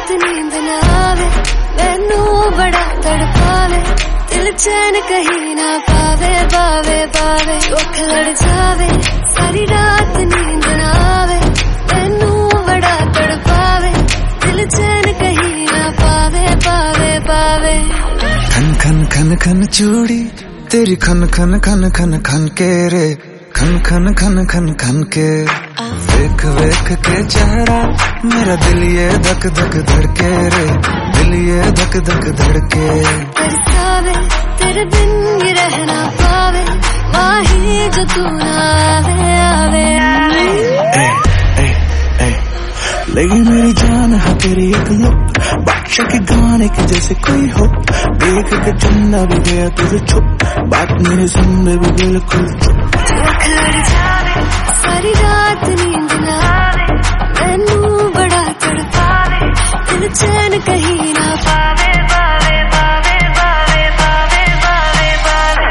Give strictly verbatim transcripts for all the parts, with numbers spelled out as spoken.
रात नींद ना आवे, मैनू बड़ा तड़पावे, दिल चैन कहीं ना पावे पावे पावे। दुख लड़ जावे, सारी रात नींद ना आवे, मैनू बड़ा तड़पावे, दिल चैन कहीं ना पावे पावे पावे। खन खन खन खन चूड़ी तेरी खन खन खन खन खन के रे, खन खन खन खन खन के। देख वेख के चेहरा मेरा दिल ये धक धक धड़के रे, दिल ये धक धक धड़के। तरसावे तेरे बिन ये रह ना पावे, माही जो तू ना आवे आवे आवे। ए, ए, ए, लगी मेरी जान है तेरी एक लुक, बादशाह के गाने के जैसे कोई हो। देख के चंदा भी गया तुझे छुप, बात मेरे सुन में भी बिल्कुल चुप। दुख लड़ जावे, सारी रात नींद ना आवे, मैनू बड़ा तड़पावे, दिल चैन कहीं ना पावे पावे पावे पावे पावे पावे पावे।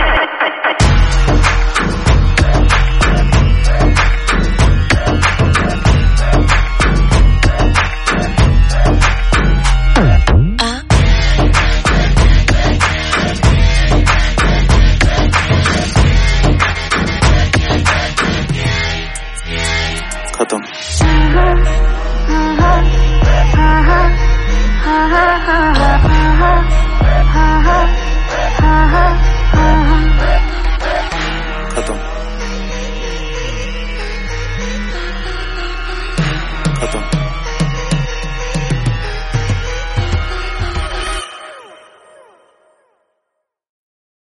खत्म। खत्म।